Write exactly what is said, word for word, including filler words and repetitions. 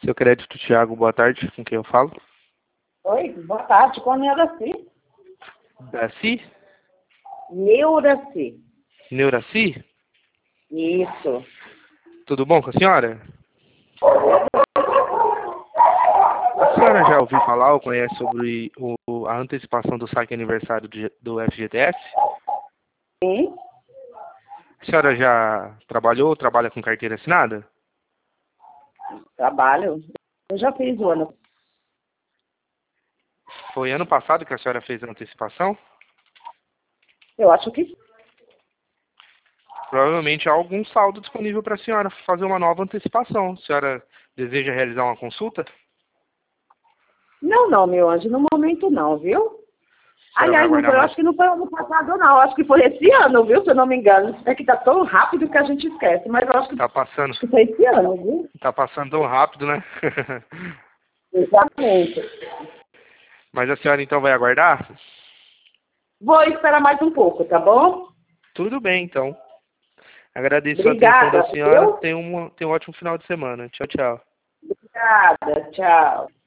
Seu crédito, Thiago, boa tarde. Com quem eu falo? Oi, boa tarde, com a Neuraci. Daci? Neuraci. Neuraci? Isso. Tudo bom com a senhora? A senhora já ouviu falar ou conhece sobre o, a antecipação do saque aniversário de- do F G T S? Sim, A senhora já trabalhou ou trabalha com carteira assinada? trabalho. Eu já fiz o ano. Foi ano passado que a senhora fez a antecipação? Eu acho que sim. Provavelmente há algum saldo disponível para a senhora fazer uma nova antecipação. A senhora deseja realizar uma consulta? Não, não, meu anjo, no momento não, viu? A senhora vai Aliás, não aguardar foi, eu mais. acho que não foi ano passado, não. Eu acho que foi esse ano, viu? Se eu não me engano. É que tá tão rápido que a gente esquece. Mas eu acho que, Tá passando, acho que foi esse ano, viu? tá passando tão rápido, né? Exatamente. Mas a senhora então vai aguardar? Vou esperar mais um pouco, tá bom? Tudo bem, então. Agradeço a atenção da Obrigada, senhora. viu? Tenha um, tenha um ótimo final de semana. Tchau, tchau. Obrigada, tchau.